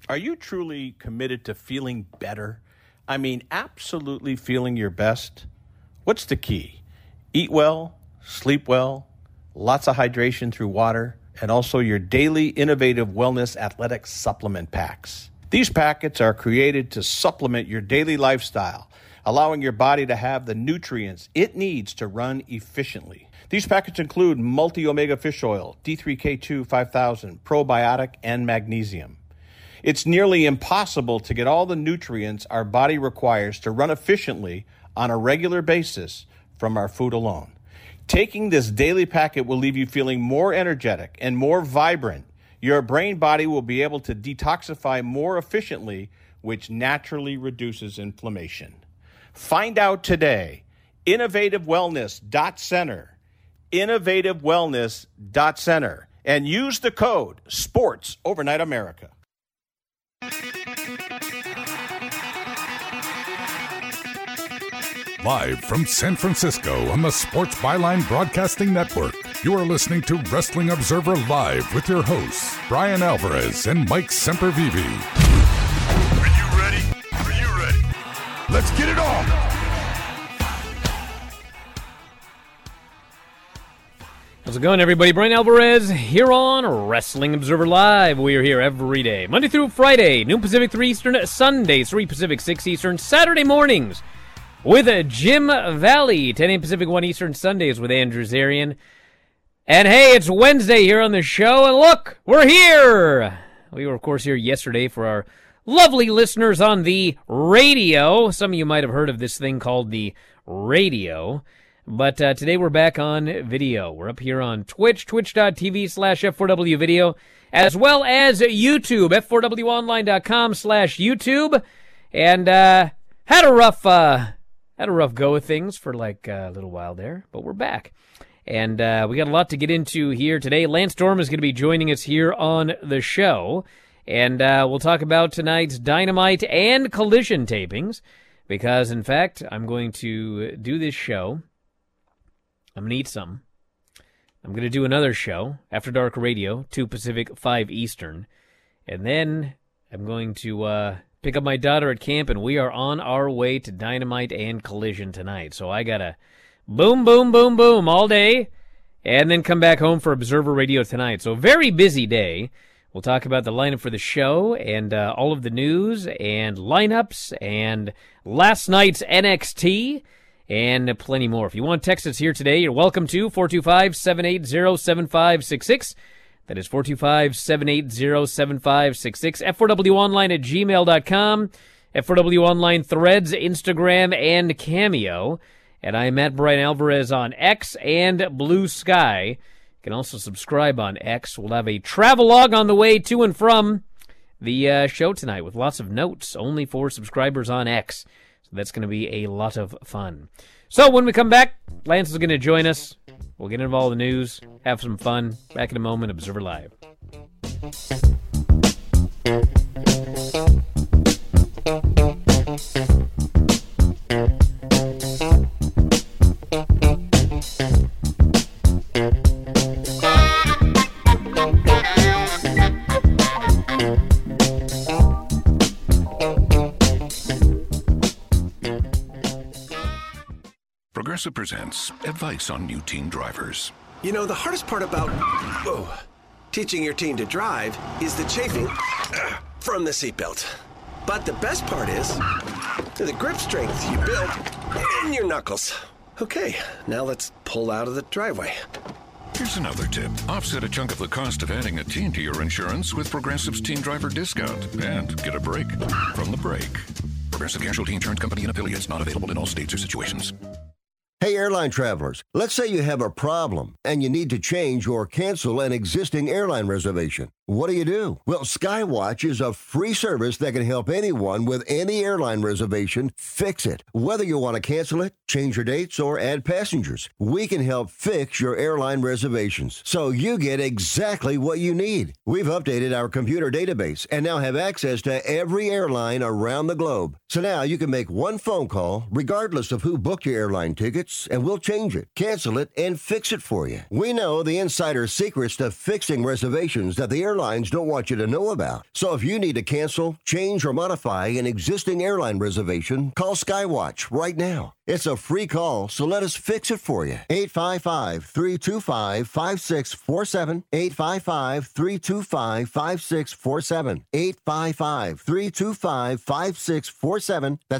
Are you truly committed to feeling better? I mean, absolutely feeling your best? What's the key? Eat well, sleep well, lots of hydration through water, and also your daily innovative wellness athletic supplement packs. These packets are created to supplement your daily lifestyle, allowing your body to have the nutrients it needs to run efficiently. These packets include multi-omega fish oil, D3K2 5000, probiotic, and magnesium. It's nearly impossible to get all the nutrients our body requires to run efficiently on a regular basis from our food alone. Taking this daily packet will leave you feeling more energetic and more vibrant. Your brain body will be able to detoxify more efficiently, which naturally reduces inflammation. Find out today. InnovativeWellness.center. InnovativeWellness.center. And use the code SPORTS Overnight America. Live from San Francisco on the Sports Byline Broadcasting Network, you are listening to Wrestling Observer Live with your hosts, Brian Alvarez and Mike Sempervive. Are you ready? Are you ready? Let's get it on! How's it going, everybody? Brian Alvarez here on Wrestling Observer Live. We are here every day, Monday through Friday, noon Pacific, 3 Eastern, Sundays, 3 Pacific, 6 Eastern, Saturday mornings with Jim Valley, 10 a.m. Pacific, 1 Eastern, Sundays with Andrew Zarian. And hey, it's Wednesday here on the show, and look, we're here! We were, of course, here yesterday for our lovely listeners on the radio. Some of you might have heard of this thing called the radio. But today we're back on video. We're up here on Twitch, twitch.tv/F4W video, as well as YouTube, F4WOnline.com/YouTube. And had a rough go of things for like a little while there, but we're back. And we got a lot to get into here today. Lance Storm is going to be joining us here on the show. And we'll talk about tonight's Dynamite and Collision tapings. Because, in fact, I'm going to do this show. I'm going to eat some. I'm going to do another show, After Dark Radio, 2 Pacific, 5 Eastern. And then I'm going to pick up my daughter at camp, and we are on our way to Dynamite and Collision tonight. So I got to boom, boom, boom, boom all day, and then come back home for Observer Radio tonight. So very busy day. We'll talk about the lineup for the show and all of the news and lineups and last night's NXT. And plenty more. If you want to text us here today, you're welcome to 425-780-7566. That is 425-780-7566. F4WOnline@gmail.com. F4W Online Threads, Instagram, and Cameo. And I'm at Brian Alvarez on X and Blue Sky. You can also subscribe on X. We'll have a travelogue on the way to and from the show tonight with lots of notes, only for subscribers on X. So that's going to be a lot of fun. So when we come back, Lance is going to join us. We'll get into all the news, have some fun. Back in a moment, Observer Live. Progressive presents advice on new teen drivers. You know, the hardest part about teaching your teen to drive is the chafing from the seatbelt. But the best part is the grip strength you build in your knuckles. Okay, now let's pull out of the driveway. Here's another tip. Offset a chunk of the cost of adding a teen to your insurance with Progressive's Teen Driver Discount and get a break from the brake. Progressive Casualty Insurance Company and affiliates, not available in all states or situations. Hey, airline travelers, let's say you have a problem and you need to change or cancel an existing airline reservation. What do? Well, Skywatch is a free service that can help anyone with any airline reservation fix it. Whether you want to cancel it, change your dates, or add passengers, we can help fix your airline reservations so you get exactly what you need. We've updated our computer database and now have access to every airline around the globe. So now you can make one phone call, regardless of who booked your airline ticket, tickets, and we'll change it, cancel it, and fix it for you. We know the insider secrets to fixing reservations that the airlines don't want you to know about. So if you need to cancel, change, or modify an existing airline reservation, call Skywatch right now. It's a free call, so let us fix it for you. 855-325-5647. 855-325-5647. 855-325-5647. That's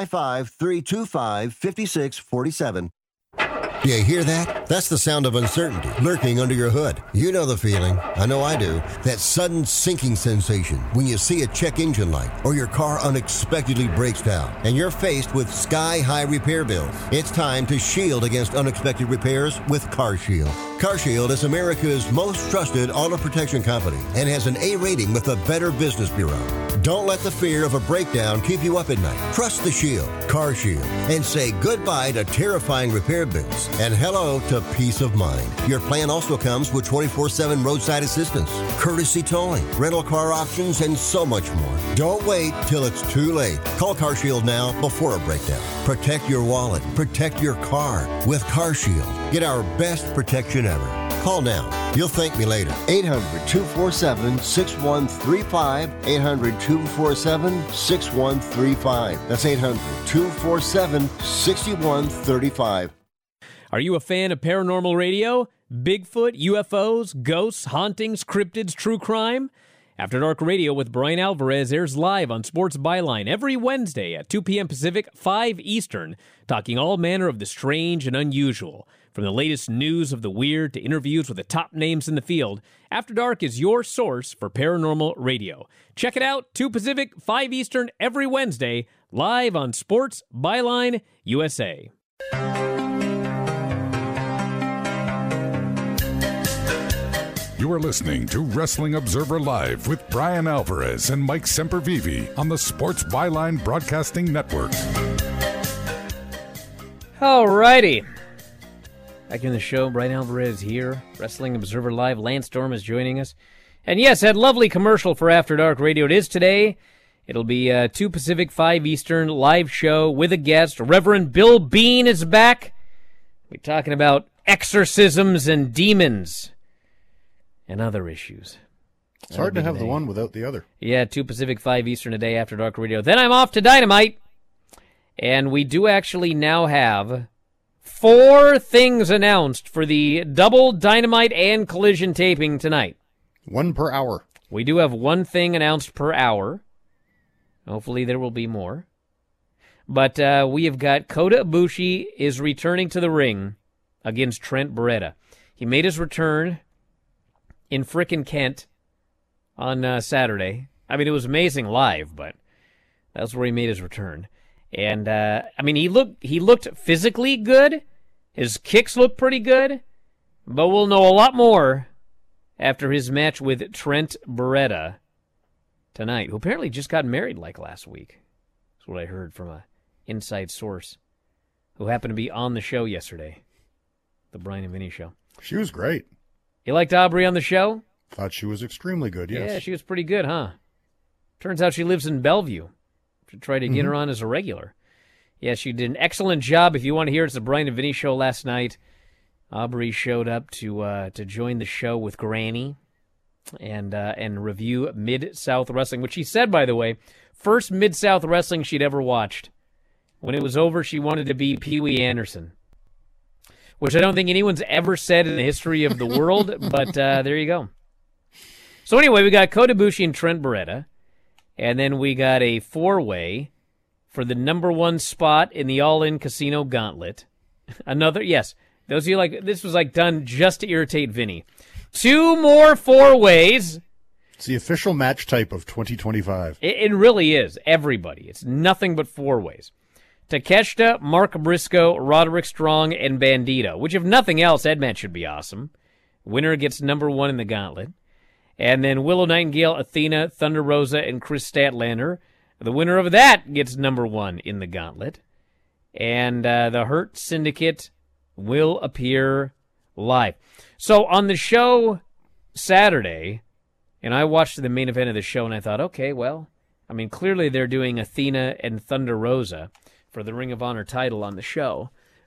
855-325-5647. Do you hear that? That's the sound of uncertainty lurking under your hood. You know the feeling. I know I do. That sudden sinking sensation when you see a check engine light or your car unexpectedly breaks down and you're faced with sky-high repair bills. It's time to shield against unexpected repairs with CarShield. CarShield is America's most trusted auto protection company and has an A rating with the Better Business Bureau. Don't let the fear of a breakdown keep you up at night. Trust the Shield, CarShield, and say goodbye to terrifying repair bills and hello to peace of mind. Your plan also comes with 24/7 roadside assistance, courtesy towing, rental car options, and so much more. Don't wait till it's too late. Call CarShield now before a breakdown. Protect your wallet. Protect your car with CarShield. Get our best protection ever. Call now. You'll thank me later. 800-247-6135. 800-247-6135. That's 800-247-6135. Are you a fan of paranormal radio? Bigfoot, UFOs, ghosts, hauntings, cryptids, true crime? After Dark Radio with Brian Alvarez airs live on Sports Byline every Wednesday at 2 p.m. Pacific, 5 Eastern, talking all manner of the strange and unusual. From the latest news of the weird to interviews with the top names in the field, After Dark is your source for paranormal radio. Check it out, 2 Pacific, 5 Eastern, every Wednesday, live on Sports Byline USA. You are listening to Wrestling Observer Live with Brian Alvarez and Mike Sempervive on the Sports Byline Broadcasting Network. Alrighty. Back in the show, Brian Alvarez here, Wrestling Observer Live. Lance Storm is joining us. And yes, that lovely commercial for After Dark Radio. It is today. It'll be 2 Pacific, 5 Eastern, live show with a guest. Reverend Bill Bean is back. We're talking about exorcisms and demons and other issues. It's hard to have the one without the other. Yeah, 2 Pacific, 5 Eastern a day After Dark Radio. Then I'm off to Dynamite. And we do actually now have 4 things announced for the double Dynamite and Collision taping tonight. 1 per hour. We do have 1 thing announced per hour. Hopefully there will be more. But we have got Kota Ibushi is returning to the ring against Trent Beretta. He made his return in frickin' Kent on Saturday. I mean, it was amazing live, but that's where he made his return. And, I mean, he looked physically good. His kicks looked pretty good. But we'll know a lot more after his match with Trent Beretta tonight, who apparently just got married like last week. That's what I heard from a inside source who happened to be on the show yesterday, the Brian and Vinny show. She was great. You liked Aubrey on the show? Thought she was extremely good, yes. Yeah, she was pretty good, huh? Turns out she lives in Bellevue. Should try to get her on as a regular. Yeah, she did an excellent job. If you want to hear it, it's the Brian and Vinny show last night. Aubrey showed up to join the show with Granny and review Mid-South Wrestling, which she said, by the way, first Mid-South Wrestling she'd ever watched. When it was over, she wanted to be Pee Wee Anderson, which I don't think anyone's ever said in the history of the world, but there you go. So anyway, we got Kota Ibushi and Trent Beretta, and then we got a 4-way for the number 1 spot in the All-In Casino Gauntlet. Another, yes, those of you like, this was like done just to irritate Vinny. 2 more 4-ways. It's the official match type of 2025. It really is. Everybody. It's nothing but 4-ways. Takeshita, Mark Briscoe, Roderick Strong, and Bandito, which if nothing else, that match should be awesome. Winner gets number 1 in the Gauntlet. And then Willow Nightingale, Athena, Thunder Rosa, and Chris Statlander. The winner of that gets number 1 in the Gauntlet. And the Hurt Syndicate will appear live. So on the show Saturday, and I watched the main event of the show, and I thought, okay, well, I mean, clearly they're doing Athena and Thunder Rosa for the Ring of Honor title on the show.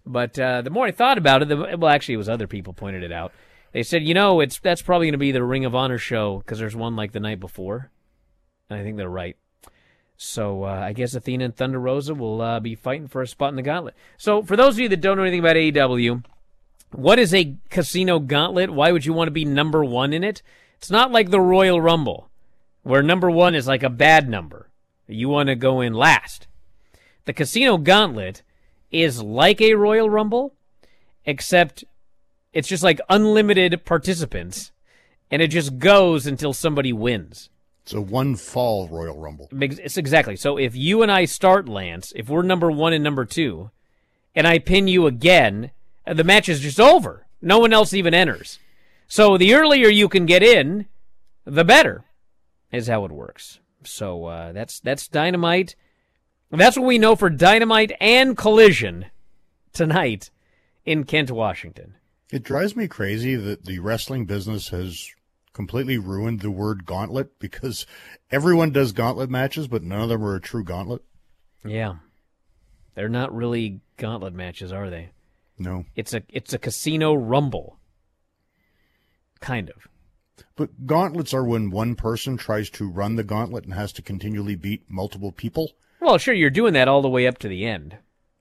But the more I thought about it, actually, it was other people pointed it out. They said, that's probably going to be the Ring of Honor show because there's one like the night before. And I think they're right. So I guess Athena and Thunder Rosa will be fighting for a spot in the gauntlet. So for those of you that don't know anything about AEW, what is a casino gauntlet? Why would you want to be number one in it? It's not like the Royal Rumble, where number one is like a bad number. You want to go in last. The casino gauntlet is like a Royal Rumble, except it's just like unlimited participants, and it just goes until somebody wins. It's a one-fall Royal Rumble. It's exactly. So if you and I start, Lance, if we're number one and number two, and I pin you again, the match is just over. No one else even enters. So the earlier you can get in, the better, is how it works. So that's Dynamite. That's what we know for Dynamite and Collision tonight in Kent, Washington. It drives me crazy that the wrestling business has completely ruined the word gauntlet because everyone does gauntlet matches, but none of them are a true gauntlet. Yeah. They're not really gauntlet matches, are they? No. It's a casino rumble. Kind of. But gauntlets are when one person tries to run the gauntlet and has to continually beat multiple people. Well, sure, you're doing that all the way up to the end.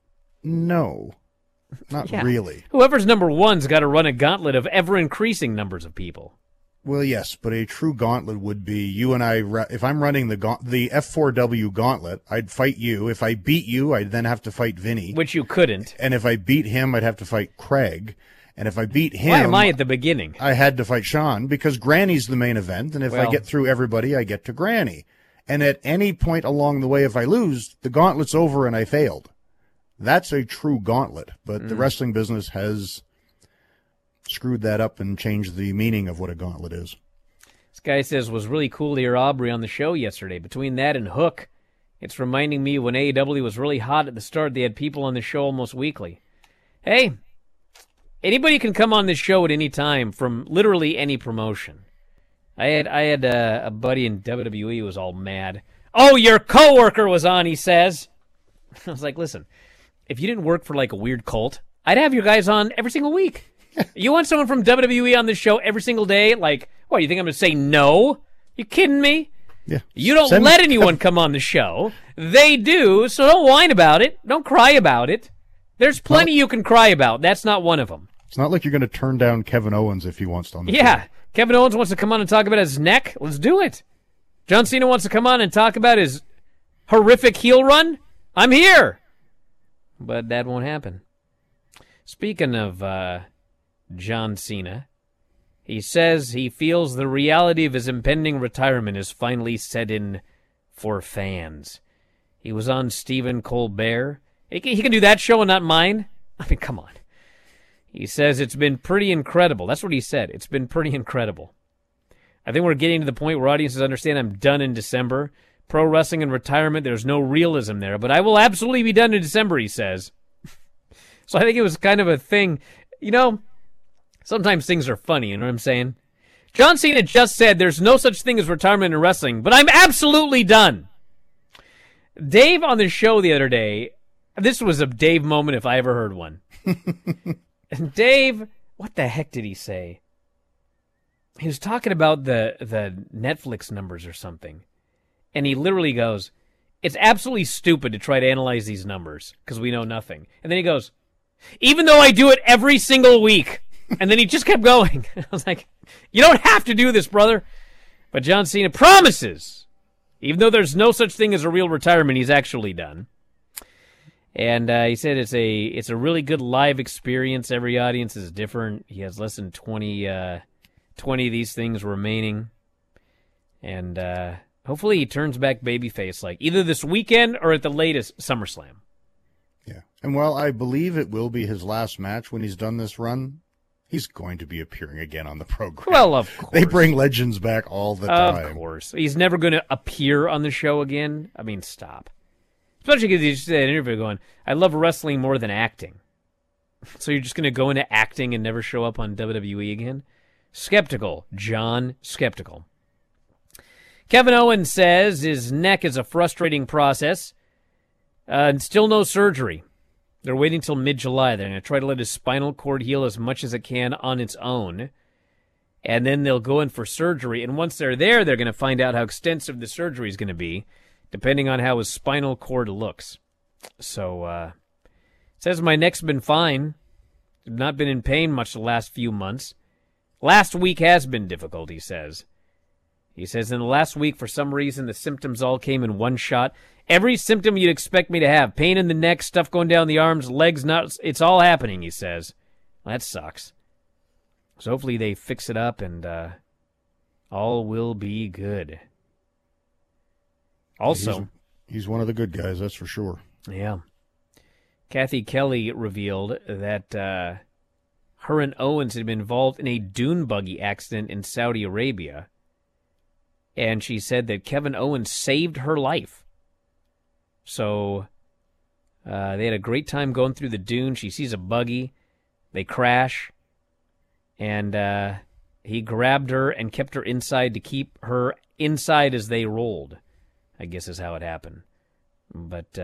No. Not really. Whoever's number one's got to run a gauntlet of ever-increasing numbers of people. Well, yes, but a true gauntlet would be you and I. If I'm running the F4W gauntlet, I'd fight you. If I beat you, I'd then have to fight Vinny. Which you couldn't. And if I beat him, I'd have to fight Craig. And if I beat him... Why am I at the beginning? I had to fight Sean because Granny's the main event. And if I get through everybody, I get to Granny. And at any point along the way, if I lose, the gauntlet's over and I failed. That's a true gauntlet. But the wrestling business has screwed that up and changed the meaning of what a gauntlet is. This guy says, was really cool to hear Aubrey on the show yesterday. Between that and Hook, it's reminding me when AEW was really hot at the start, they had people on the show almost weekly. Hey, anybody can come on this show at any time from literally any promotion. I had a buddy in WWE who was all mad. Oh, your coworker was on, he says. I was like, listen, if you didn't work for like a weird cult, I'd have you guys on every single week. You want someone from WWE on this show every single day? Like, what, you think I'm going to say no? You kidding me? Yeah. You don't let anyone come on the show. They do, so don't whine about it. Don't cry about it. There's plenty you can cry about. That's not one of them. It's not like you're going to turn down Kevin Owens if he wants to on the show. Yeah. Kevin Owens wants to come on and talk about his neck. Let's do it. John Cena wants to come on and talk about his horrific heel run. I'm here. But that won't happen. Speaking of John Cena, he says he feels the reality of his impending retirement is finally set in for fans. He was on Stephen Colbert. He can do that show and not mine? I mean, come on. He says it's been pretty incredible. That's what he said. It's been pretty incredible. I think we're getting to the point where audiences understand I'm done in December. Pro wrestling and retirement, there's no realism there. But I will absolutely be done in December, he says. So I think it was kind of a thing. You know, sometimes things are funny, you know what I'm saying? John Cena just said there's no such thing as retirement in wrestling, but I'm absolutely done. Dave on the show the other day, this was a Dave moment if I ever heard one. And Dave, what the heck did he say? He was talking about the Netflix numbers or something. And he literally goes, it's absolutely stupid to try to analyze these numbers because we know nothing. And then he goes, even though I do it every single week. And then he just kept going. I was like, you don't have to do this, brother. But John Cena promises, even though there's no such thing as a real retirement, he's actually done. And he said it's a really good live experience. Every audience is different. He has less than 20 of these things remaining. And hopefully he turns back babyface like either this weekend or at the latest SummerSlam. Yeah. And while I believe it will be his last match when he's done this run, he's going to be appearing again on the program. Well, of course. They bring legends back all the time. Of course. He's never going to appear on the show again. I mean, stop. Especially because he just did an interview going, I love wrestling more than acting. So you're just going to go into acting and never show up on WWE again? Skeptical. John, skeptical. Kevin Owens says his neck is a frustrating process. And still no surgery. They're waiting till mid-July. They're going to try to let his spinal cord heal as much as it can on its own. And then they'll go in for surgery. And once they're there, they're going to find out how extensive the surgery is going to be, depending on how his spinal cord looks. So, it says my neck's been fine. I've not been in pain much the last few months. Last week has been difficult, he says. He says, in the last week, for some reason, the symptoms all came in one shot. Every symptom you'd expect me to have. Pain in the neck, stuff going down the arms, legs, nuts. It's all happening, he says. Well, that sucks. So hopefully they fix it up and all will be good. Also, he's one of the good guys, that's for sure. Yeah. Kathy Kelly revealed that her and Owens had been involved in a dune buggy accident in Saudi Arabia. And she said that Kevin Owens saved her life. So they had a great time going through the dune. She sees a buggy. They crash. And he grabbed her and kept her inside to keep her inside as they rolled, I guess is how it happened. But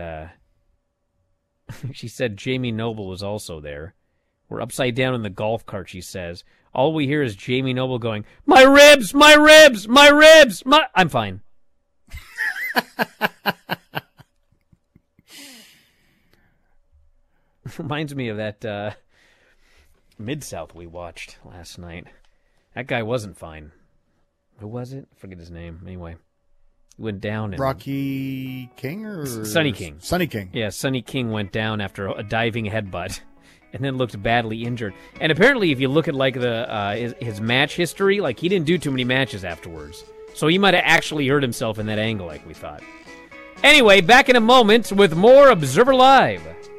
she said Jamie Noble was also there. We're upside down in the golf cart, she says. All we hear is Jamie Noble going, "My ribs, my ribs, my ribs, my..." I'm fine. Reminds me of that Mid-South we watched last night. That guy wasn't fine. Who was it? I forget his name. Anyway, he went down. And Rocky King or Sonny King? Sonny King. Yeah, Sonny King went down after a diving headbutt, and then looked badly injured. And apparently, if you look at like the his match history, like he didn't do too many matches afterwards, so he might have actually hurt himself in that angle, like we thought. Anyway, back in a moment with more Observer Live.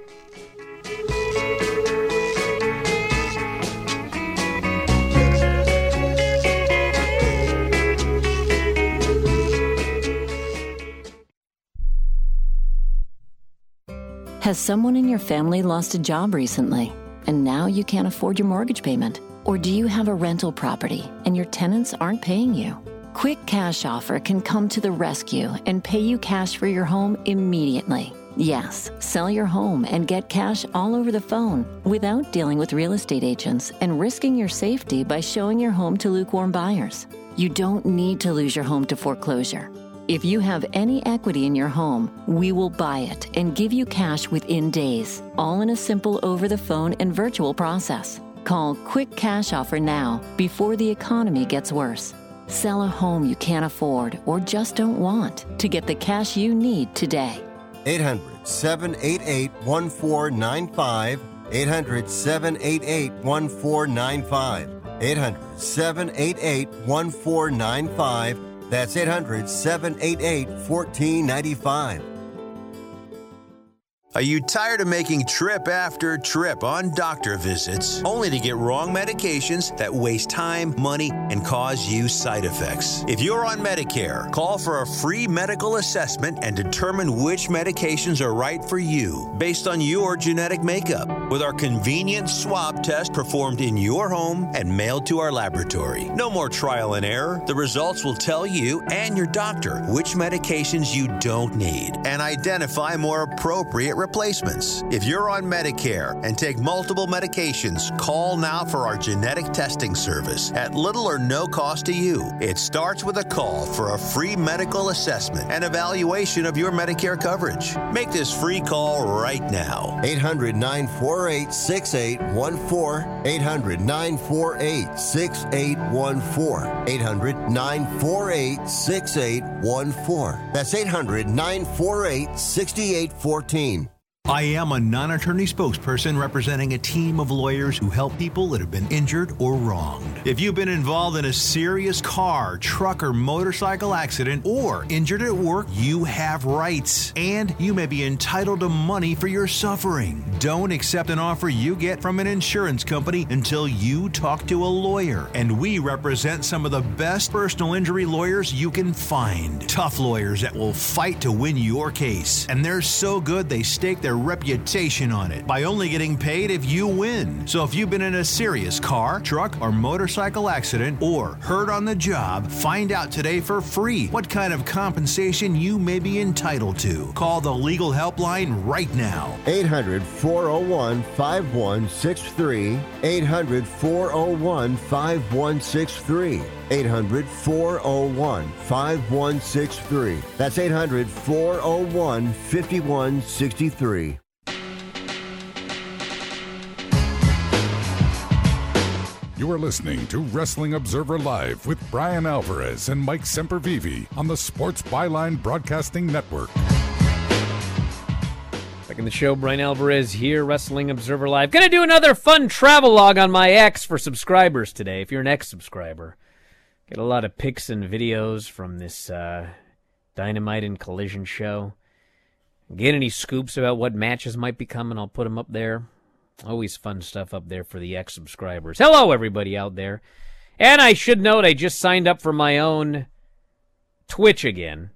Has someone in your family lost a job recently, and now you can't afford your mortgage payment? Or do you have a rental property and your tenants aren't paying you? Quick Cash Offer can come to the rescue and pay you cash for your home immediately. Yes, sell your home and get cash all over the phone without dealing with real estate agents and risking your safety by showing your home to lukewarm buyers. You don't need to lose your home to foreclosure. If you have any equity in your home, we will buy it and give you cash within days, all in a simple over-the-phone and virtual process. Call Quick Cash Offer now before the economy gets worse. Sell a home you can't afford or just don't want to get the cash you need today. 800-788-1495. 800-788-1495. 800-788-1495. That's 800-788-1495. Are you tired of making trip after trip on doctor visits only to get wrong medications that waste time, money, and cause you side effects? If you're on Medicare, call for a free medical assessment and determine which medications are right for you based on your genetic makeup with our convenient swab test performed in your home and mailed to our laboratory. No more trial and error. The results will tell you and your doctor which medications you don't need and identify more appropriate replacements. If you're on Medicare and take multiple medications, call now for our genetic testing service at little or no cost to you. It starts with a call for a free medical assessment and evaluation of your Medicare coverage. Make this free call right now. 800-948-6814. 800-948-6814. 800-948-6814. That's 800-948-6814. I am a non-attorney spokesperson representing a team of lawyers who help people that have been injured or wronged. If you've been involved in a serious car, truck, or motorcycle accident or injured at work, you have rights, and you may be entitled to money for your suffering. Don't accept an offer you get from an insurance company until you talk to a lawyer, and we represent some of the best personal injury lawyers you can find. Tough lawyers that will fight to win your case, and they're so good they stake their reputation on it by only getting paid if you win. So if you've been in a serious car, truck, or motorcycle accident or hurt on the job, find out today for free what kind of compensation you may be entitled to. Call the legal helpline right now. 800-401-5163. 800-401-5163. 800-401-5163. That's 800-401-5163. You are listening to Wrestling Observer Live with Brian Alvarez and Mike Sempervive on the Sports Byline Broadcasting Network. Back in the show, Brian Alvarez here, Wrestling Observer Live. Gonna do another fun travelogue on my X for subscribers today. If you're an X subscriber, get a lot of pics and videos from this Dynamite and Collision show. Get any scoops about what matches might be coming, I'll put them up there. Always fun stuff up there for the X subscribers. Hello, everybody out there. And I should note, I just signed up for my own Twitch again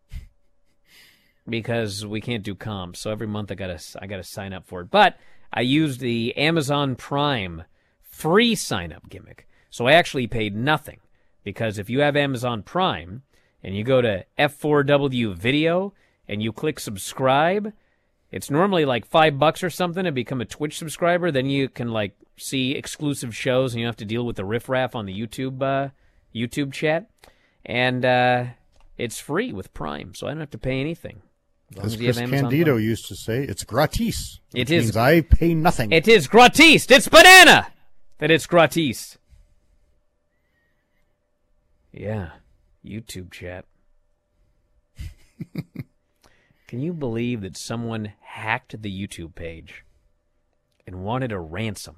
because we can't do comps. So every month I gotta sign up for it. But I used the Amazon Prime free sign-up gimmick. So I actually paid nothing because if you have Amazon Prime and you go to F4W Video and you click subscribe, it's normally like $5 or something to become a Twitch subscriber. Then you can like see exclusive shows, and you have to deal with the riffraff on the YouTube chat. And it's free with Prime, so I don't have to pay anything. As Chris Candido used to say, it's gratis. It is. Means I pay nothing. It is gratis. It's banana that it's gratis. Yeah, YouTube chat. Can you believe that someone hacked the YouTube page and wanted a ransom?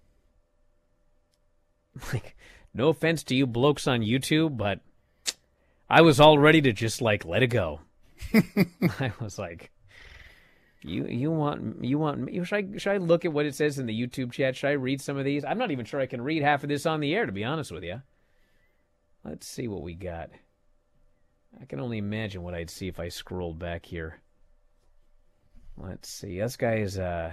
Like, no offense to you blokes on YouTube, but I was all ready to just like let it go. I was like, you want should I look at what it says in the YouTube chat? Should I read some of these? I'm not even sure I can read half of this on the air, to be honest with you. Let's see what we got. I can only imagine what I'd see if I scrolled back here. Let's see. This guy is, I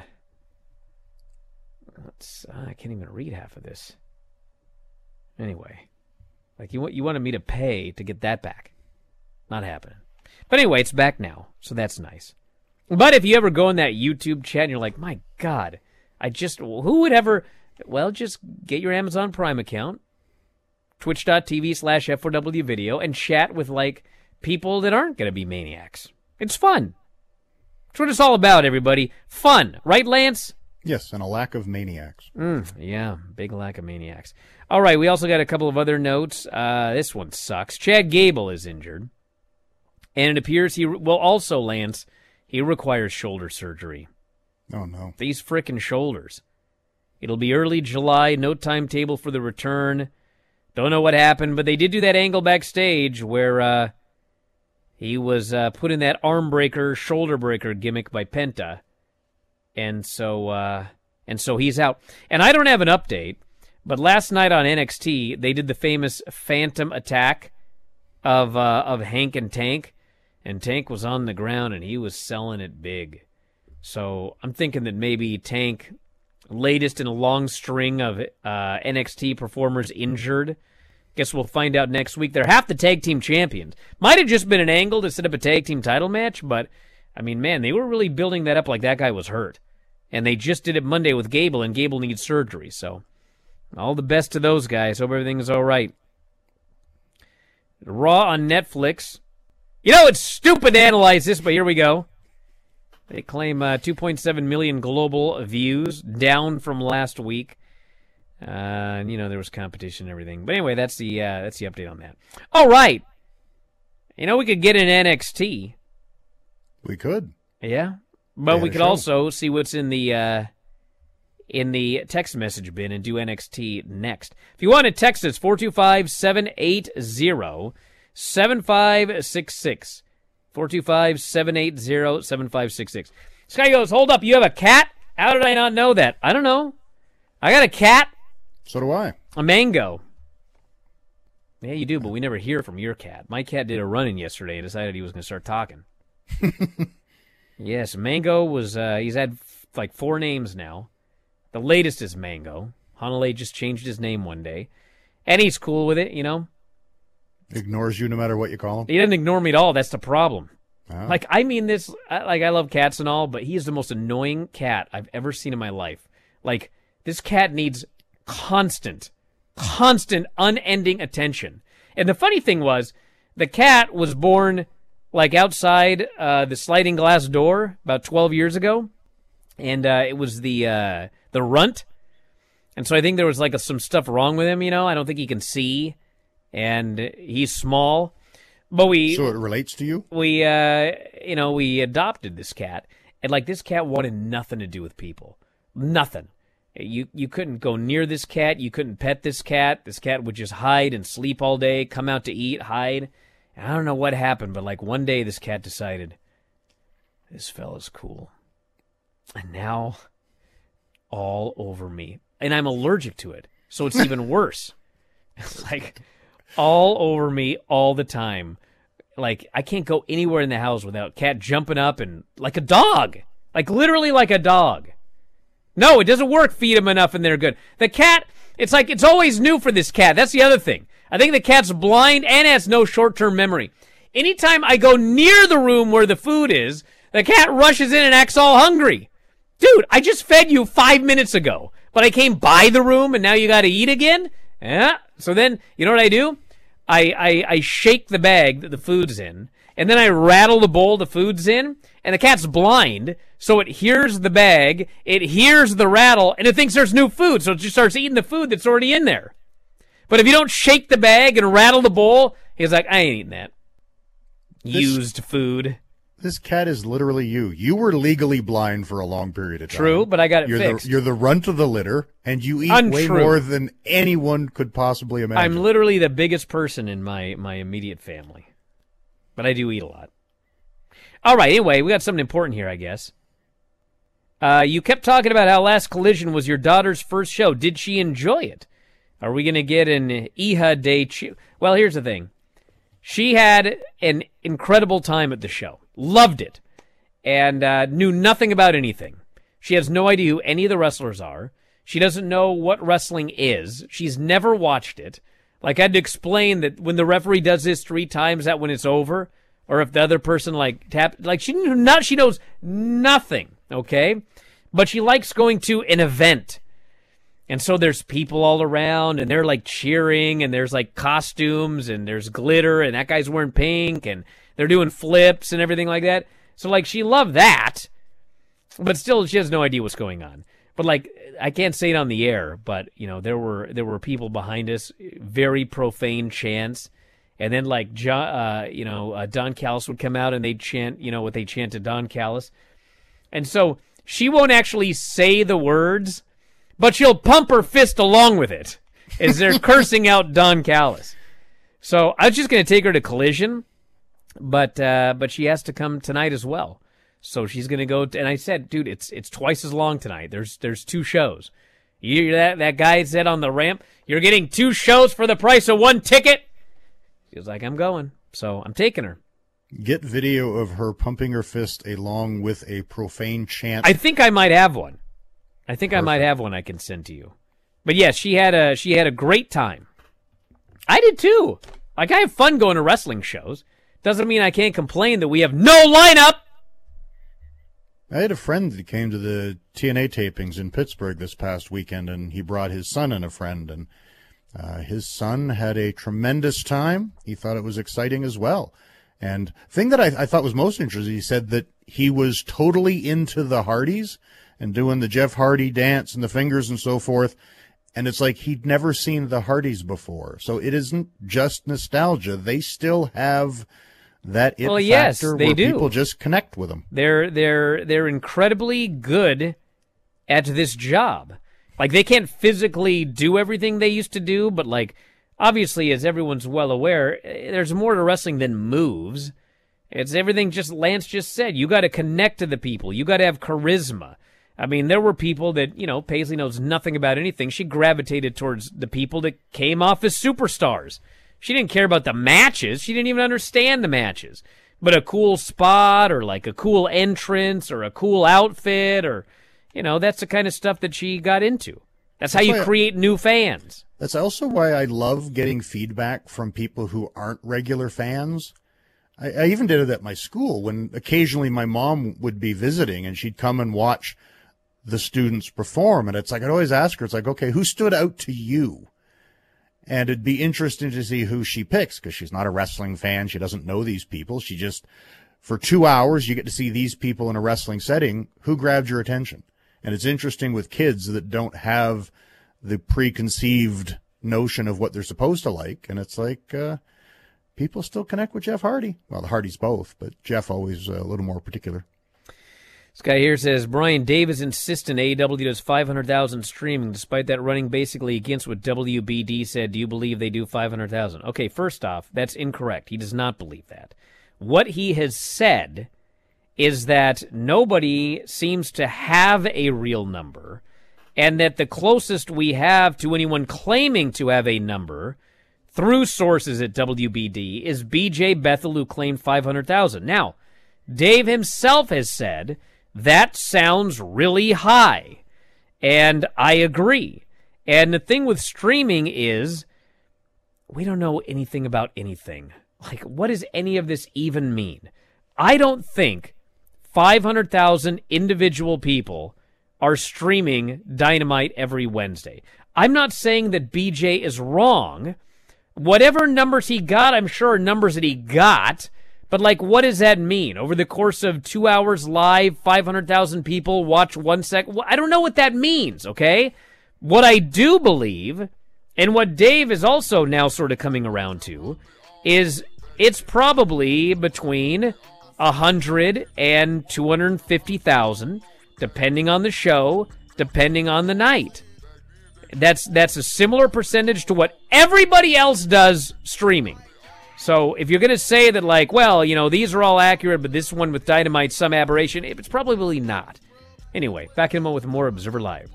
can't even read half of this. Anyway, like you wanted me to pay to get that back. Not happening. But anyway, it's back now, so that's nice. But if you ever go in that YouTube chat and you're like, my God, who would ever, well, just get your Amazon Prime account, twitch.tv/F4W Video, and chat with, like, people that aren't going to be maniacs. It's fun. That's what it's all about, everybody. Fun. Right, Lance? Yes, and a lack of maniacs. Yeah, big lack of maniacs. All right, we also got a couple of other notes. This one sucks. Chad Gable is injured. And it appears Lance, he requires shoulder surgery. Oh, no. These frickin' shoulders. It'll be early July, no timetable for the return. Don't know what happened, but they did do that angle backstage where he was put in that arm breaker, shoulder breaker gimmick by Penta. And so he's out. And I don't have an update, but last night on NXT, they did the famous Phantom attack of Hank and Tank. And Tank was on the ground, and he was selling it big. So I'm thinking that maybe Tank, latest in a long string of NXT performers injured. Guess we'll find out next week. They're half the tag team champions. Might have just been an angle to set up a tag team title match, but, I mean, man, they were really building that up like that guy was hurt. And they just did it Monday with Gable, and Gable needs surgery. So all the best to those guys. Hope everything's all right. Raw on Netflix. You know, it's stupid to analyze this, but here we go. They claim 2.7 million global views, down from last week. There was competition and everything. But anyway, that's the update on that. All right. We could get an NXT. We could. Yeah. But we could also see what's in the text message bin and do NXT next. If you want to text us, 425-780-7566. 425-780-7566. This guy goes, hold up, you have a cat? How did I not know that? I don't know. I got a cat. So do I. A Mango. Yeah, you do, but we never hear from your cat. My cat did a run-in yesterday and decided he was going to start talking. Yes, Mango was, he's had like 4 names now. The latest is Mango. Hanalei just changed his name one day. And he's cool with it, you know. Ignores you no matter what you call him? He doesn't ignore me at all. That's the problem. Oh. Like, I mean this, I love cats and all, but he is the most annoying cat I've ever seen in my life. Like, this cat needs constant, unending attention. And the funny thing was, the cat was born, like, outside the sliding glass door about 12 years ago. And it was the runt. And so I think there was, like, some stuff wrong with him, you know? I don't think he can see. And he's small. But so it relates to you? We adopted this cat. And, like, this cat wanted nothing to do with people. Nothing. You couldn't go near this cat. You couldn't pet this cat. This cat would just hide and sleep all day, come out to eat, hide. And I don't know what happened, but, like, one day this cat decided, this fella's cool. And now, all over me. And I'm allergic to it, so it's even worse. It's like, all over me all the time. Like, I can't go anywhere in the house without cat jumping up and, like a dog. Like, literally like a dog. No, it doesn't work. Feed him enough and they're good. The cat, it's like it's always new for this cat. That's the other thing. I think the cat's blind and has no short-term memory. Anytime I go near the room where the food is, the cat rushes in and acts all hungry. Dude, I just fed you 5 minutes ago, but I came by the room and now you got to eat again? Yeah. So then, you know what I do? I shake the bag that the food's in, and then I rattle the bowl the food's in, and the cat's blind, so it hears the bag, it hears the rattle, and it thinks there's new food, so it just starts eating the food that's already in there. But if you don't shake the bag and rattle the bowl, he's like, I ain't eating that. Used food. This cat is literally you. You were legally blind for a long period of time. True, but I got it fixed. You're the runt of the litter, and you eat way more than anyone could possibly imagine. I'm literally the biggest person in my immediate family. But I do eat a lot. All right, anyway, we got something important here, I guess. You kept talking about how Last Collision was your daughter's first show. Did she enjoy it? Are we going to get an Iha Day? Well, here's the thing. She had an incredible time at the show. Loved it. And knew nothing about anything. She has no idea who any of the wrestlers are. She doesn't know what wrestling is. She's never watched it. Like, I had to explain that when the referee does this 3 times, that when it's over, or if the other person, like, she knows nothing, okay? But she likes going to an event. And so there's people all around, and they're, like, cheering, and there's, like, costumes, and there's glitter, and that guy's wearing pink, and they're doing flips and everything like that. So, like, she loved that, but still she has no idea what's going on. But, like, I can't say it on the air, but, you know, there were people behind us, very profane chants. And then, like, Don Callis would come out and they'd chant, you know, what they chant to Don Callis. And so she won't actually say the words, but she'll pump her fist along with it as they're cursing out Don Callis. So I was just going to take her to Collision, but she has to come tonight as well. So she's going to go, and I said, dude, it's twice as long tonight. There's 2 shows. You hear that guy said on the ramp, you're getting 2 shows for the price of 1 ticket? She was like, I'm going. So I'm taking her. Get video of her pumping her fist along with a profane chant. I think I might have one. I might have one I can send to you. But yes, she had a great time. I did too. Like, I have fun going to wrestling shows. Doesn't mean I can't complain that we have no lineup. I had a friend that came to the TNA tapings in Pittsburgh this past weekend, and he brought his son and a friend, and his son had a tremendous time. He thought it was exciting as well. And the thing that I thought was most interesting, he said that he was totally into the Hardys and doing the Jeff Hardy dance and the fingers and so forth. And it's like he'd never seen the Hardys before. So it isn't just nostalgia. They still have that it factor where people just connect with them. They're incredibly good at this job. Like, they can't physically do everything they used to do, but, like, obviously, as everyone's well aware, there's more to wrestling than moves. It's everything just Lance just said. You got to connect to the people. You got to have charisma. I mean, there were people that, you know, Paisley knows nothing about anything. She gravitated towards the people that came off as superstars. She didn't care about the matches. She didn't even understand the matches. but a cool spot or like a cool entrance or a cool outfit or, that's the kind of stuff that she got into. That's how you create new fans. That's also why I love getting feedback from people who aren't regular fans. I even did it at my school when occasionally my mom would be visiting and she'd come and watch the students perform. And it's like, I'd always ask her, it's like, okay, who stood out to you? And it'd be interesting to see who she picks because she's not a wrestling fan. She doesn't know these people. She just, for 2 hours, you get to see these people in a wrestling setting. Who grabbed your attention? And it's interesting with kids that don't have the preconceived notion of what they're supposed to like. And it's like, people still connect with Jeff Hardy. Well, the Hardys both, but Jeff always a little more particular. This guy here says, Brian, Dave is insistent AEW does 500,000 streaming, despite that running basically against what WBD said. Do you believe they do 500,000? Okay, first off, that's incorrect. He does not believe that. What he has said is that nobody seems to have a real number, and that the closest we have to anyone claiming to have a number through sources at WBD is BJ Bethel, who claimed 500,000. Now, Dave himself has said that sounds really high, and I agree. And the thing with streaming is we don't know anything about anything. Like, what does any of this even mean? I don't think 500,000 individual people are streaming Dynamite every Wednesday. I'm not saying that BJ is wrong. Whatever numbers he got, I'm sure are numbers that he got. But, what does that mean? Over the course of 2 hours live, 500,000 people watch 1 second? I don't know what that means, okay? What I do believe, and what Dave is also now sort of coming around to, is it's probably between 100 and 250,000, depending on the show, depending on the night. That's a similar percentage to what everybody else does streaming. So if you're going to say that, these are all accurate, but this one with Dynamite, some aberration, it's probably not. Anyway, back in a moment with more Observer Live.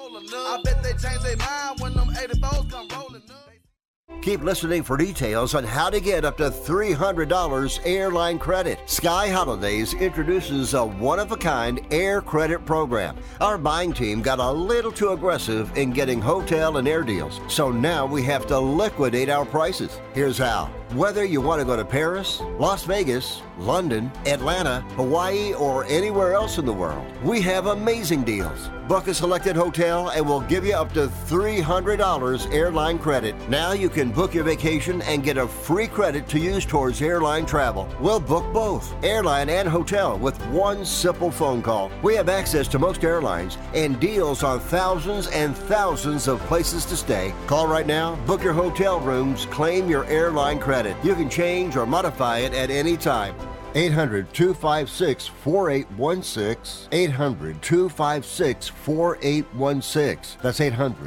I bet they change their mind when them 84s come rolling up. Keep listening for details on how to get up to $300 airline credit. Sky Holidays introduces a one-of-a-kind air credit program. Our buying team got a little too aggressive in getting hotel and air deals, so now we have to liquidate our prices. Here's how. Whether you want to go to Paris, Las Vegas, London, Atlanta, Hawaii, or anywhere else in the world, we have amazing deals. Book a selected hotel and we'll give you up to $300 airline credit. Now you can book your vacation and get a free credit to use towards airline travel. We'll book both, airline and hotel, with one simple phone call. We have access to most airlines and deals on thousands and thousands of places to stay. Call right now, book your hotel rooms, claim your airline credit. You can change or modify it at any time. 800-256-4816. 800-256-4816. That's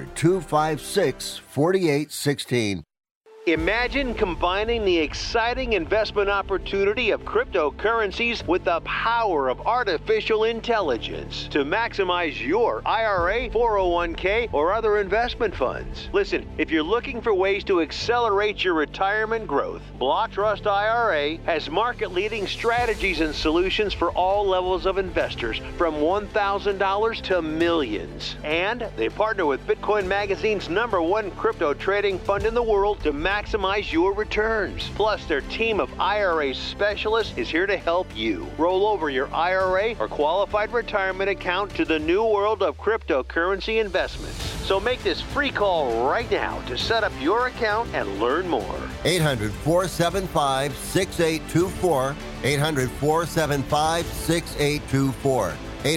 800-256-4816. Imagine combining the exciting investment opportunity of cryptocurrencies with the power of artificial intelligence to maximize your IRA, 401k, or other investment funds. Listen, if you're looking for ways to accelerate your retirement growth, Block Trust IRA has market-leading strategies and solutions for all levels of investors, from $1,000 to millions. And they partner with Bitcoin Magazine's #1 crypto trading fund in the world to maximize your returns. Plus, their team of IRA specialists is here to help you roll over your IRA or qualified retirement account to the new world of cryptocurrency investments. So make this free call right now to set up your account and learn more. 800-475-6824. 800-475-6824.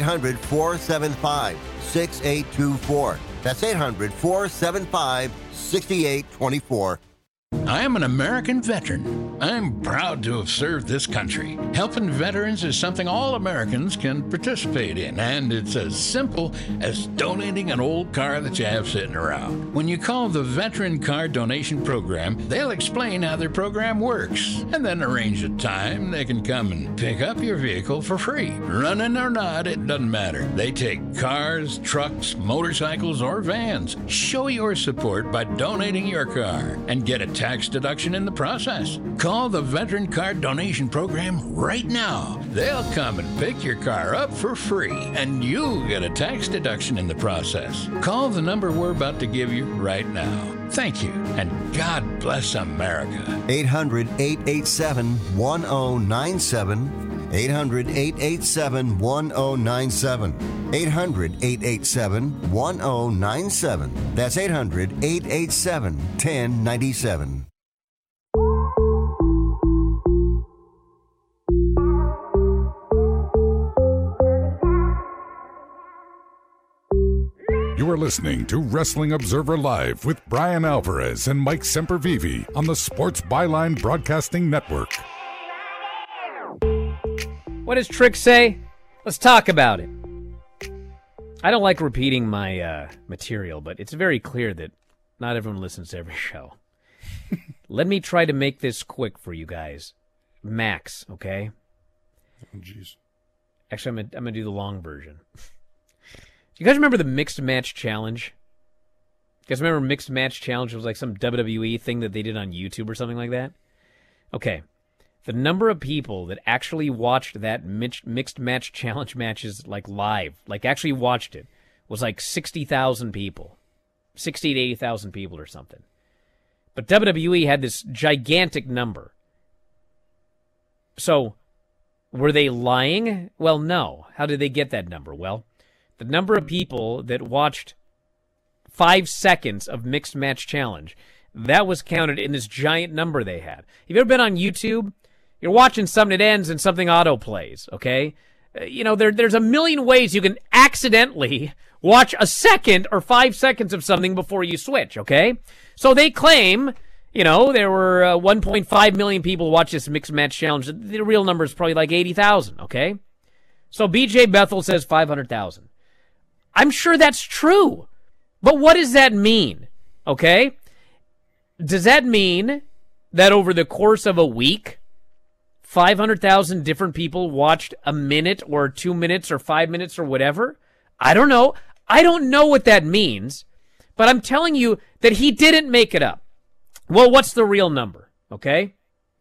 800-475-6824. That's 800-475-6824. I am an American veteran. I'm proud to have served this country. Helping veterans is something all Americans can participate in, and it's as simple as donating an old car that you have sitting around. When you call the Veteran Car Donation Program, they'll explain how their program works, and then arrange a time they can come and pick up your vehicle for free. Running or not, it doesn't matter. They take cars, trucks, motorcycles, or vans. Show your support by donating your car and get a tax deduction in the process. Call the Veteran Card Donation Program right now. They'll come and pick your car up for free, and you'll get a tax deduction in the process. Call the number we're about to give you right now. Thank you, and God bless America. 800-887-1097. 800-887-1097. 800-887-1097. That's 800-887-1097. You are listening to Wrestling Observer Live with Brian Alvarez and Mike Sempervive on the Sports Byline Broadcasting Network. What does Trick say? Let's talk about it. I don't like repeating my material, but it's very clear that not everyone listens to every show. Let me try to make this quick for you guys. Max, okay? Oh, jeez. Actually, I'm gonna do the long version. Do you guys remember the Mixed Match Challenge? You guys remember Mixed Match Challenge? It was like some WWE thing that they did on YouTube or something like that? Okay. The number of people that actually watched that Mixed Match Challenge matches like live, like actually watched it, was like 60,000 people. 60 to 80,000 people or something. But WWE had this gigantic number. So, were they lying? Well, no. How did they get that number? Well, the number of people that watched 5 seconds of Mixed Match Challenge, that was counted in this giant number they had. Have you ever been on YouTube? You're watching something, it ends and something auto plays, okay? There's a million ways you can accidentally watch a second or 5 seconds of something before you switch, okay? So they claim, there were 1.5 million people watch this Mixed Match Challenge. The real number is probably like 80,000, okay? So BJ Bethel says 500,000. I'm sure that's true. But what does that mean? Okay? Does that mean that over the course of a week, 500,000 different people watched a minute or 2 minutes or 5 minutes or whatever? I don't know. I don't know what that means. But I'm telling you that he didn't make it up. Well, what's the real number? Okay?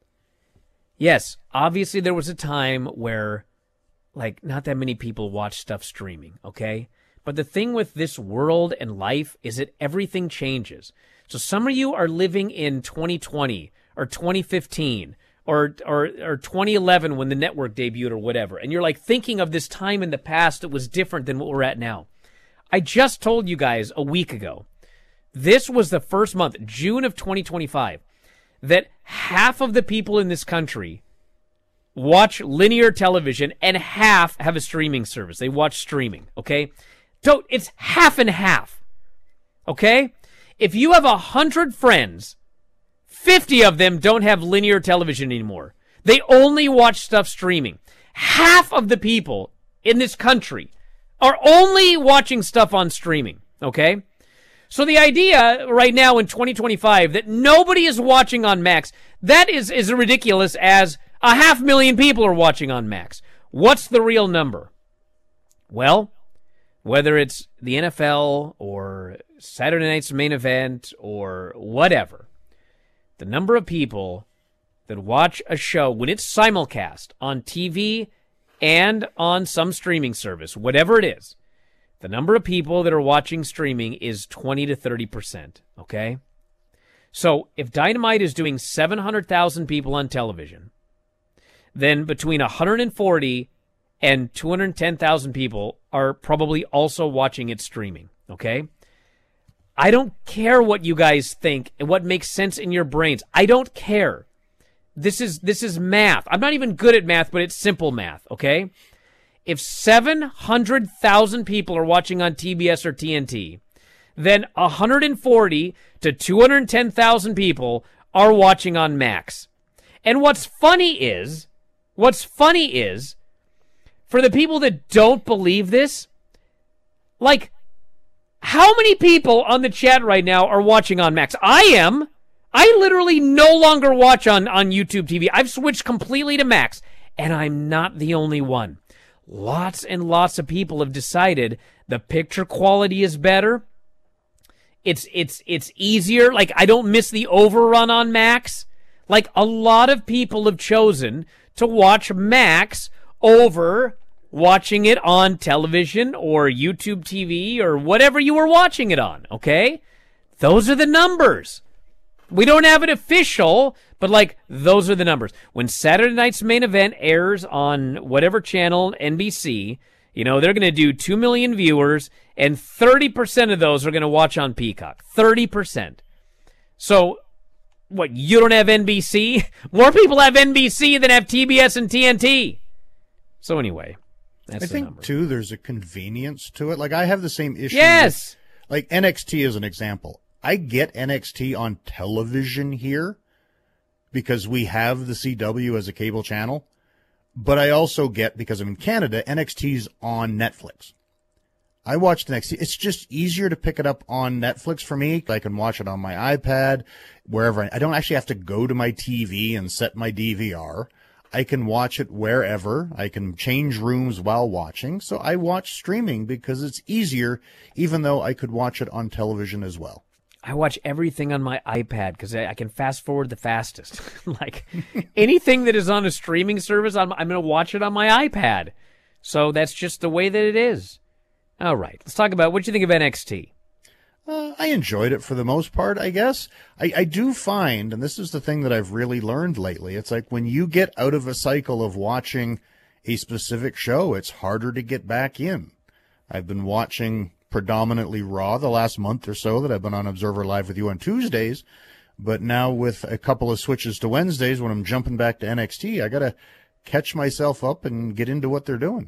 Yes, obviously there was a time where, not that many people watch stuff streaming, okay? But the thing with this world and life is that everything changes. So some of you are living in 2020 or 2015 or 2011 when the network debuted or whatever, and you're thinking of this time in the past that was different than what we're at now. I just told you guys a week ago, this was the first month, June of 2025, that half of the people in this country watch linear television and half have a streaming service. They watch streaming, okay? So it's half and half, okay? If you have 100 friends, 50 of them don't have linear television anymore. They only watch stuff streaming. Half of the people in this country are only watching stuff on streaming, okay? So the idea right now in 2025 that nobody is watching on Max, that is as ridiculous as 500,000 people are watching on Max. What's the real number? Well, whether it's the NFL or Saturday Night's Main Event or whatever, the number of people that watch a show when it's simulcast on TV and on some streaming service, whatever it is, the number of people that are watching streaming is 20 to 30%, okay? So if Dynamite is doing 700,000 people on television, then between 140 and 210,000 people are probably also watching it streaming, okay? I don't care what you guys think and what makes sense in your brains. I don't care. This is math. I'm not even good at math, but it's simple math, okay? If 700,000 people are watching on TBS or TNT, then 140 to 210,000 people are watching on Max. And what's funny is, for the people that don't believe this, how many people on the chat right now are watching on Max? I am. I literally no longer watch on YouTube TV. I've switched completely to Max, and I'm not the only one. Lots and lots of people have decided the picture quality is better. It's easier. I don't miss the overrun on Max. Like, a lot of people have chosen to watch Max over watching it on television or YouTube TV or whatever you were watching it on, okay? Those are the numbers. We don't have it official, but, like, those are the numbers. When Saturday night's main event airs on whatever channel, NBC, you know, they're going to do 2 million viewers, and 30% of those are going to watch on Peacock. 30%. So, what, you don't have NBC? More people have NBC than have TBS and TNT. So anyway, that's the number. I think, too, there's a convenience to it. Like, I have the same issue. Yes! Like, NXT is an example. I get NXT on television here because we have the CW as a cable channel, but I also get, because I'm in Canada, NXT's on Netflix. I watched NXT. It's just easier to pick it up on Netflix for me. I can watch it on my iPad, wherever. I don't actually have to go to my TV and set my DVR. I can watch it wherever. I can change rooms while watching. So I watch streaming because it's easier, even though I could watch it on television as well. I watch everything on my iPad because I can fast forward the fastest. Like, anything that is on a streaming service, I'm going to watch it on my iPad. So that's just the way that it is. All right, let's talk about what you think of NXT. I enjoyed it for the most part, I guess. I do find, and this is the thing that I've really learned lately, it's like when you get out of a cycle of watching a specific show, it's harder to get back in. I've been watching predominantly Raw the last month or so that I've been on Observer Live with you on Tuesdays, but now with a couple of switches to Wednesdays when I'm jumping back to NXT, I got to catch myself up and get into what they're doing.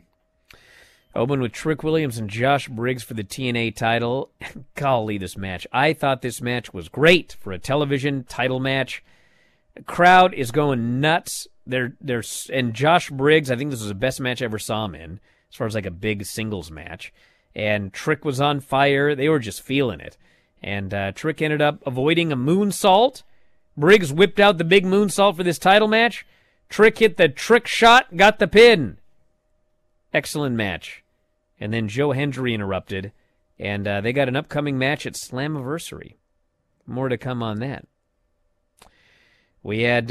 Open with Trick Williams and Josh Briggs for the TNA title. Golly, this match. I thought this match was great for a television title match. The crowd is going nuts. And Josh Briggs, I think this was the best match I ever saw him in, as far as like a big singles match. And Trick was on fire. They were just feeling it. And Trick ended up avoiding a moonsault. Briggs whipped out the big moonsault for this title match. Trick hit the trick shot, got the pin. Excellent match. And then Joe Hendry interrupted, and they got an upcoming match at Slammiversary. More to come on that. We had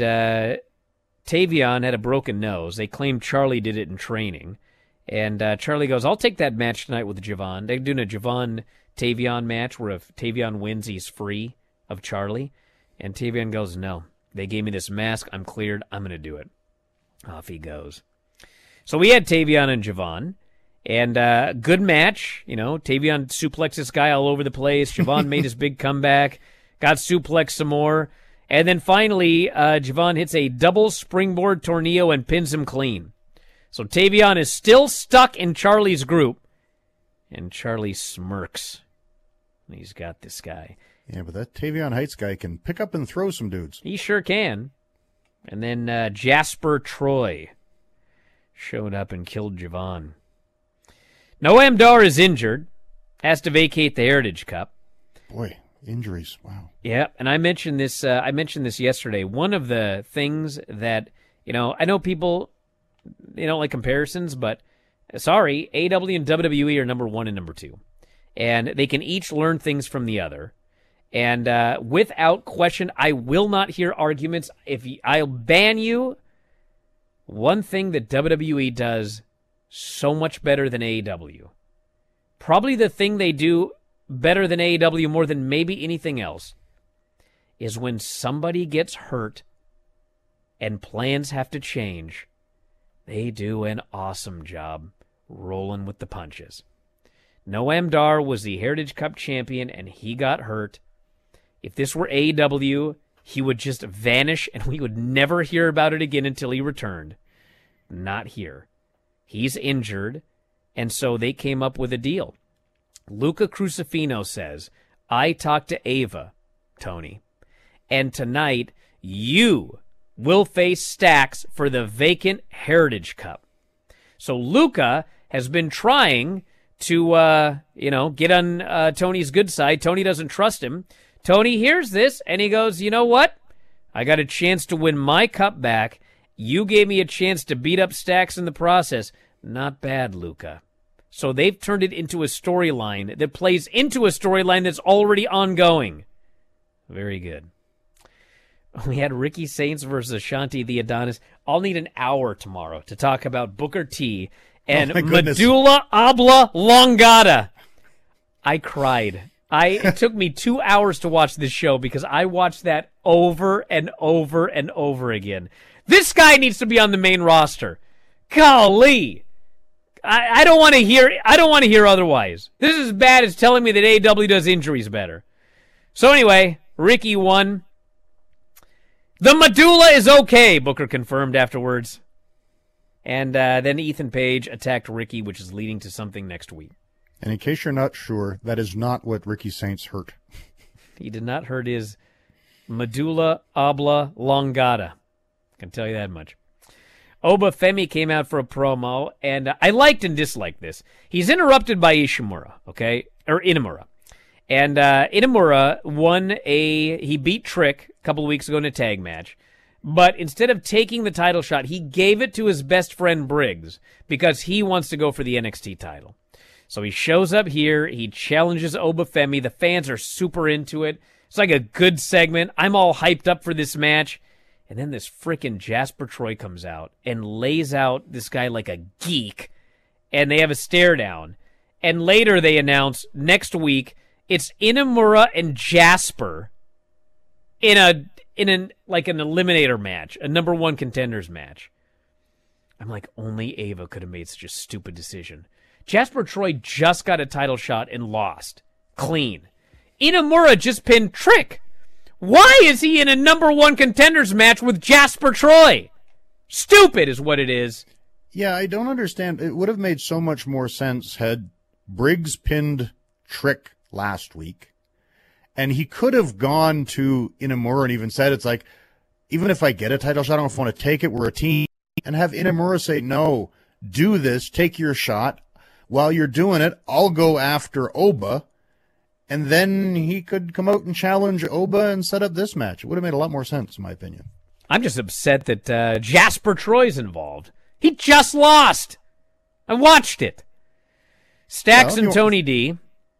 Tavion had a broken nose. They claimed Charlie did it in training. And Charlie goes, I'll take that match tonight with Javon. They're doing a Javon-Tavion match where if Tavion wins, he's free of Charlie. And Tavion goes, no. They gave me this mask. I'm cleared. I'm going to do it. Off he goes. So we had Tavion and Javon. And good match. You know, Tavion suplexed this guy all over the place. Javon made his big comeback. Got suplexed some more. And then finally, Javon hits a double springboard tornado and pins him clean. So Tavion is still stuck in Charlie's group. And Charlie smirks. He's got this guy. Yeah, but that Tavion Heights guy can pick up and throw some dudes. He sure can. And then Jasper Troy showed up and killed Javon. Noam Dar is injured. Has to vacate the Heritage Cup. Boy, injuries. Wow. Yeah, and I mentioned this yesterday. One of the things that, you know, I know people, you know, like comparisons, but sorry, AEW and WWE are number 1 and number 2. And they can each learn things from the other. And without question, I will not hear arguments. I'll ban you. One thing that WWE does so much better than AEW, probably the thing they do better than AEW more than maybe anything else, is when somebody gets hurt and plans have to change, they do an awesome job rolling with the punches. Noam Dar was the Heritage Cup champion and he got hurt. If this were AEW, he would just vanish and we would never hear about it again until he returned. Not here. He's injured, and so they came up with a deal. Luca Crucifino says, I talked to Ava, Tony, and tonight you will face Stax for the vacant Heritage Cup. So Luca has been trying to, get on Tony's good side. Tony doesn't trust him. Tony hears this, and he goes, you know what? I got a chance to win my cup back. You gave me a chance to beat up Stax in the process. Not bad, Luca. So they've turned it into a storyline that plays into a storyline that's already ongoing. Very good. We had Ricky Saints versus Ashanti the Adonis. I'll need an hour tomorrow to talk about Booker T and Medulla Oblongata. I cried. It took me 2 hours to watch this show because I watched that over and over and over again. This guy needs to be on the main roster. Golly. I don't want to hear otherwise. This is as bad as telling me that AEW does injuries better. So anyway, Ricky won. The medulla is okay, Booker confirmed afterwards. And then Ethan Page attacked Ricky, which is leading to something next week. And in case you're not sure, that is not what Ricky Saints hurt. He did not hurt his medulla oblongata. I can tell you that much. Oba Femi came out for a promo, and I liked and disliked this. He's interrupted by Ishimura, okay? Or Inamura. And Inamura he beat Trick a couple of weeks ago in a tag match. But instead of taking the title shot, he gave it to his best friend Briggs because he wants to go for the NXT title. So he shows up here. He challenges Oba Femi. The fans are super into it. It's like a good segment. I'm all hyped up for this match. And then this frickin' Jasper Troy comes out and lays out this guy like a geek. And they have a stare down. And later they announce next week it's Inamura and Jasper in an eliminator match, a number one contenders match. I'm like, only Ava could have made such a stupid decision. Jasper Troy just got a title shot and lost. Clean. Inamura just pinned Trick. Why is he in a number one contenders match with Jasper Troy? Stupid is what it is. Yeah, I don't understand. It would have made so much more sense had Briggs pinned Trick last week. And he could have gone to Inamura and even said, it's like, even if I get a title shot, I don't want to take it. We're a team. And have Inamura say, no, do this, take your shot. While you're doing it, I'll go after Oba. And then he could come out and challenge Oba and set up this match. It would have made a lot more sense, in my opinion. I'm just upset that Jasper Troy's involved. He just lost. I watched it. Stax and Tony D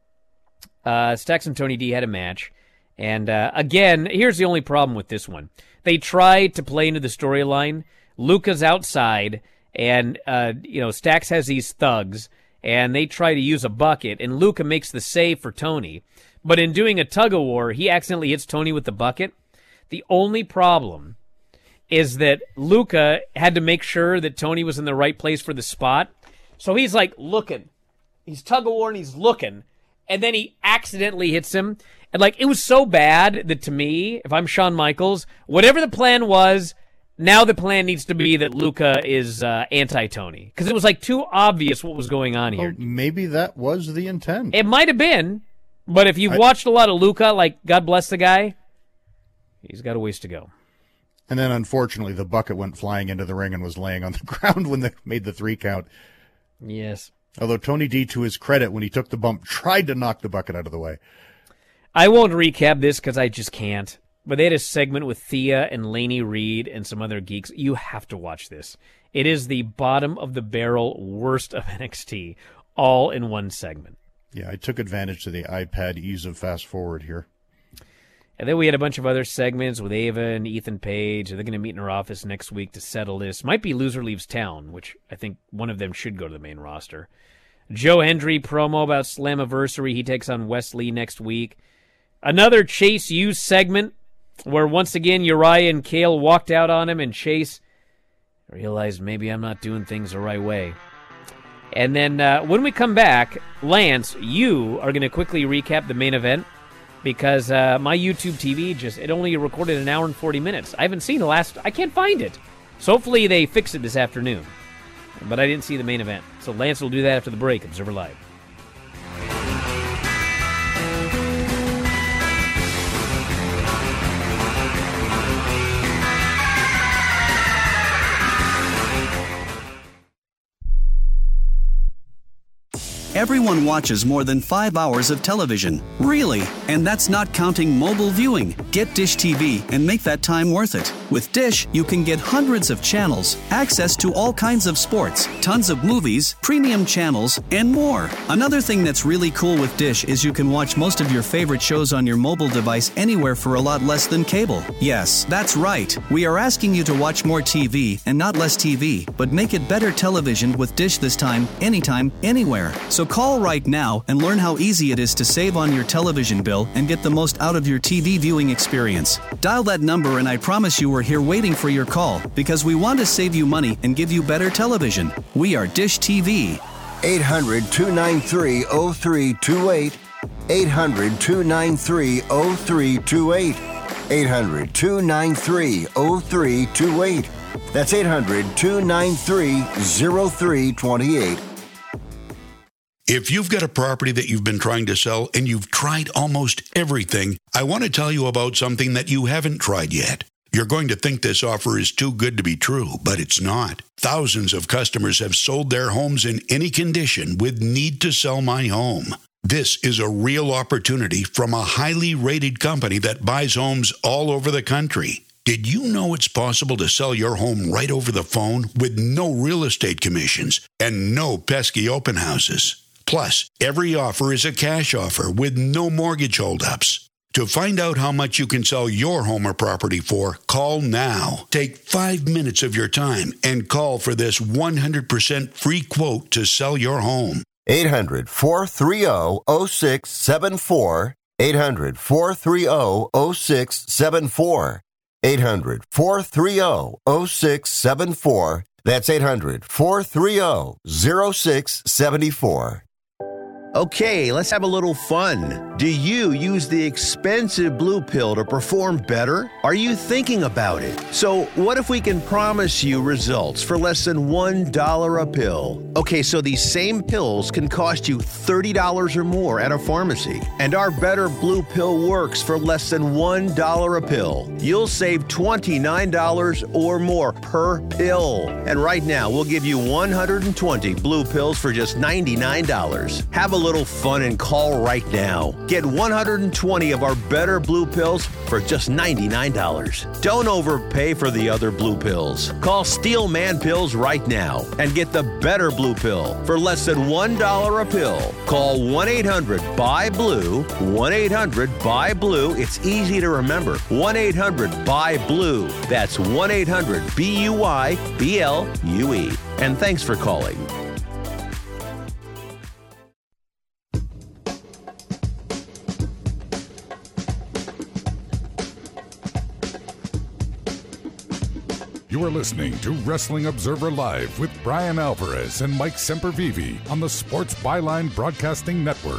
had a match. And again, here's the only problem with this one. They tried to play into the storyline. Luca's outside, and Stax has these thugs. And they try to use a bucket, and Luca makes the save for Tony. But in doing a tug-of-war, he accidentally hits Tony with the bucket. The only problem is that Luca had to make sure that Tony was in the right place for the spot. So he's like looking. He's tug-of-war and he's looking. And then he accidentally hits him. And it was so bad that to me, if I'm Shawn Michaels, whatever the plan was, now the plan needs to be that Luca is anti-Tony. Because it was too obvious what was going on here. Well, maybe that was the intent. It might have been. But if you've watched a lot of Luca, God bless the guy, he's got a ways to go. And then, unfortunately, the bucket went flying into the ring and was laying on the ground when they made the 3 count. Yes. Although Tony D, to his credit, when he took the bump, tried to knock the bucket out of the way. I won't recap this because I just can't. But they had a segment with Thea and Lainey Reed and some other geeks. You have to watch this. It is the bottom of the barrel worst of NXT, all in one segment. Yeah, I took advantage of the iPad ease of fast forward here. And then we had a bunch of other segments with Ava and Ethan Page. They're going to meet in her office next week to settle this. Might be Loser Leaves Town, which I think one of them should go to the main roster. Joe Hendry promo about Slammiversary. He takes on Wesley next week. Another Chase U segment, where once again Uriah and Kale walked out on him, and Chase realized maybe I'm not doing things the right way. And then when we come back, Lance, you are going to quickly recap the main event because my YouTube TV it only recorded an hour and 40 minutes. I haven't seen I can't find it. So hopefully they fix it this afternoon. But I didn't see the main event. So Lance will do that after the break. Observer Live. Everyone watches more than 5 hours of television. Really? And that's not counting mobile viewing. Get Dish TV and make that time worth it. With Dish, you can get hundreds of channels, access to all kinds of sports, tons of movies, premium channels, and more. Another thing that's really cool with Dish is you can watch most of your favorite shows on your mobile device anywhere for a lot less than cable. Yes, that's right. We are asking you to watch more TV and not less TV, but make it better television with Dish this time, anytime, anywhere. So call right now and learn how easy it is to save on your television bill and get the most out of your TV viewing experience. Dial that number and I promise you we're here waiting for your call because we want to save you money and give you better television. We are Dish TV. 800-293-0328. 800-293-0328. 800-293-0328. That's 800-293-0328. If you've got a property that you've been trying to sell and you've tried almost everything, I want to tell you about something that you haven't tried yet. You're going to think this offer is too good to be true, but it's not. Thousands of customers have sold their homes in any condition with Need to Sell My Home. This is a real opportunity from a highly rated company that buys homes all over the country. Did you know it's possible to sell your home right over the phone with no real estate commissions and no pesky open houses? Plus, every offer is a cash offer with no mortgage holdups. To find out how much you can sell your home or property for, call now. Take 5 minutes of your time and call for this 100% free quote to sell your home. 800-430-0674. 800-430-0674. 800-430-0674. That's 800-430-0674. Okay, let's have a little fun. Do you use the expensive blue pill to perform better? Are you thinking about it? So what if we can promise you results for less than $1 a pill? Okay, so these same pills can cost you $30 or more at a pharmacy. And our Better Blue Pill works for less than $1 a pill. You'll save $29 or more per pill. And right now, we'll give you 120 blue pills for just $99. Have a little fun and call right now. Get 120 of our Better Blue Pills for just $99. Don't overpay for the other blue pills. Call Steel Man Pills right now and get the Better Blue Pill for less than $1 a pill. Call 1-800-BUY-BLUE, 1-800-BUY-BLUE. It's easy to remember. 1-800-BUY-BLUE. That's 1-800-BUY-BLUE. And thanks for calling. You are listening to Wrestling Observer Live with Brian Alvarez and Mike Sempervive on the Sports Byline Broadcasting Network.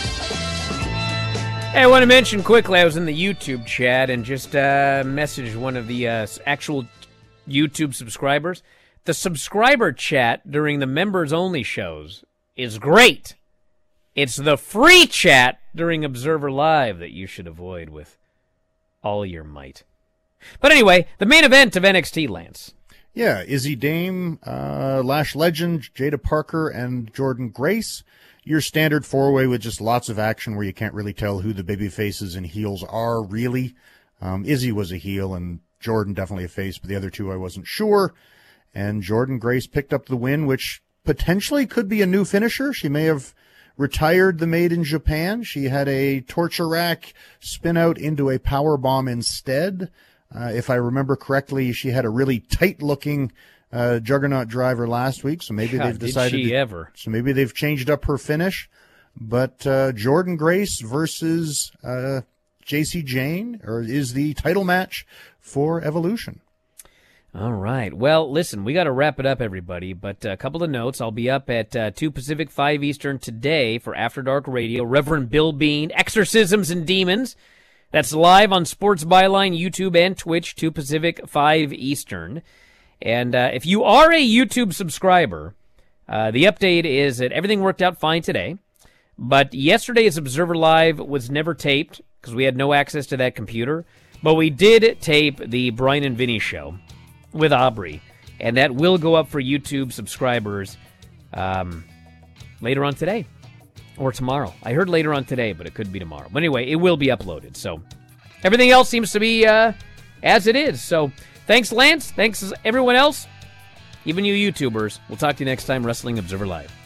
Hey, I want to mention quickly, I was in the YouTube chat and just messaged one of the actual YouTube subscribers. The subscriber chat during the members-only shows is great. It's the free chat during Observer Live that you should avoid with all your might. But anyway, the main event of NXT, Lance. Yeah, Izzy Dame, Lash Legend, Jada Parker, and Jordan Grace. Your standard four-way with just lots of action where you can't really tell who the baby faces and heels are, really. Izzy was a heel, and Jordan definitely a face, but the other two I wasn't sure. And Jordan Grace picked up the win, which potentially could be a new finisher. She may have retired the Made in Japan. She had a torture rack spin out into a power bomb instead. If I remember correctly, she had a really tight-looking Juggernaut driver last week, so maybe they've decided. So maybe they've changed up her finish. But Jordan Grace versus JC Jane is the title match for Evolution. All right. Well, listen, we got to wrap it up, everybody. But a couple of notes. I'll be up at 2 Pacific, 5 Eastern today for After Dark Radio. Reverend Bill Bean, Exorcisms and Demons. That's live on Sports Byline, YouTube, and Twitch, 2 Pacific, 5 Eastern. And if you are a YouTube subscriber, the update is that everything worked out fine today. But yesterday's Observer Live was never taped because we had no access to that computer. But we did tape the Brian and Vinny show with Aubrey. And that will go up for YouTube subscribers later on today. Or tomorrow. I heard later on today, but it could be tomorrow. But anyway, it will be uploaded. So everything else seems to be as it is. So thanks, Lance. Thanks, everyone else. Even you YouTubers. We'll talk to you next time, Wrestling Observer Live.